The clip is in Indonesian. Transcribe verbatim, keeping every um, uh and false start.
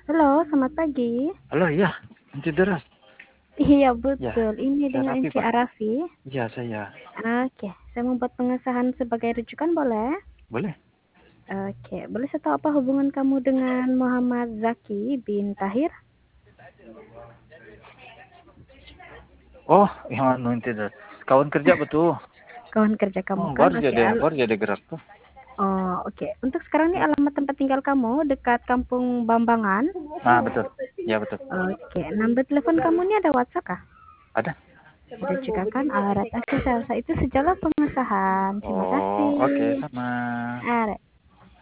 Halo, selamat pagi. Halo, iya, Ence Deras. Iya, Ya, betul. Ini saya dengan Raffi, Ence Pak. Arafi. Iya, saya. Oke, saya membuat pengesahan sebagai rujukan, boleh? Boleh? Oke, boleh saya tahu apa hubungan kamu dengan Muhammad Zaki bin Tahir? Oh, yang anu Ence Deras. Kawan kerja betul. Kawan kerja kamu Oh, kan? baru Oke, jadi, al- baru jadi gerak tuh. oh, oke. Untuk sekarang ini Ya. alamat tempat tinggal kamu dekat Kampung Bambangan. Nah, betul. Ya, betul. Oke, nomor telepon kamu ini ada WhatsApp kah? Ada. Ada juga kan? Alright, oke, saya rasa itu sejauh pengesahan. Terima Oh, oke, kasih. sama. Alright.